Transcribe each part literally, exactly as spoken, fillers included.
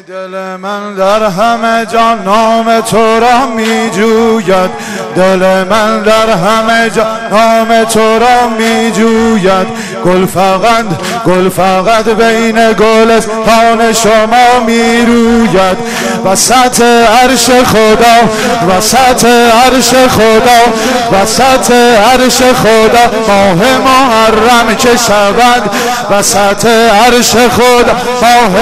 دل من در همه جا نام تو را می جوید، دل من در همه جا نام تو را می جوید. گل فقط گل فقط بین گلستان شما می روید. وسط عرش خدا، وسط عرش خدا، وسط عرش خدا ماه محرم که شود. وسط عرش خدا ماه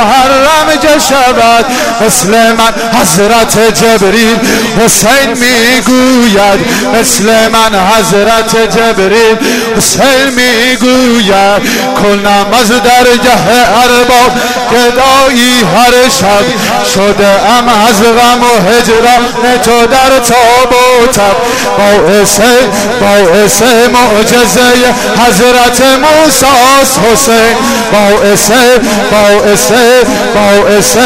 محرم که شود. مثل من حضرت جبریل حسین میگوید، مثل من حضرت جبریل حسین میگوید. کنم از درگه ارباب گدایی هر شب، شده ام از غم و هجران تو در تاب و تب. باعث باعث معجزه حضرت موسی حسین، باعث باعث باعث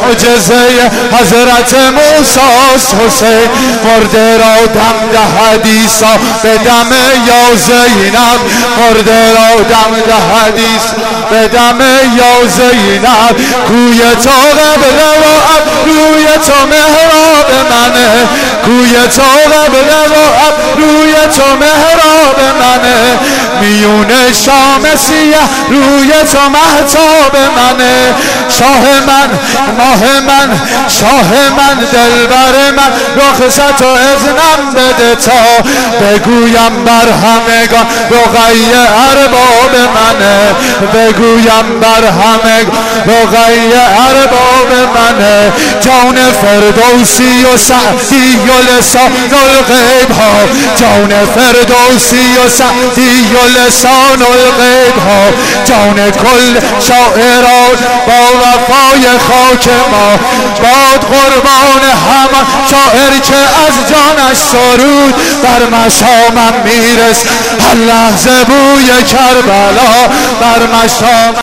معجزه حضرت موسی حسین. مرده را دم دهد عیسی به دم یا زینب، مرده را دم دهد عیسی به دم یا زینب. کوی تو قبله و ابروی تو محراب منه، کوی تو قبله و ابروی تو محراب منه. میون شام سیاه روی تو مهتاب منه. شاه من ماه من شاه من دلبر من رخصت و اذنم بده تا بگویم بر همگان رقیه ارباب منه، بگویم بر همگان رقیه ارباب منه. جان فردوسی و سعدی و لسان الغیب ها، جان فردوسی و سعدی و لسان الغیب ها. جان کل شاعران با وفای خاک ما، باد قربان همان شاعر که از جانش سرود بر مشامم میرس هر لحظه بوی کربلا، بر مشام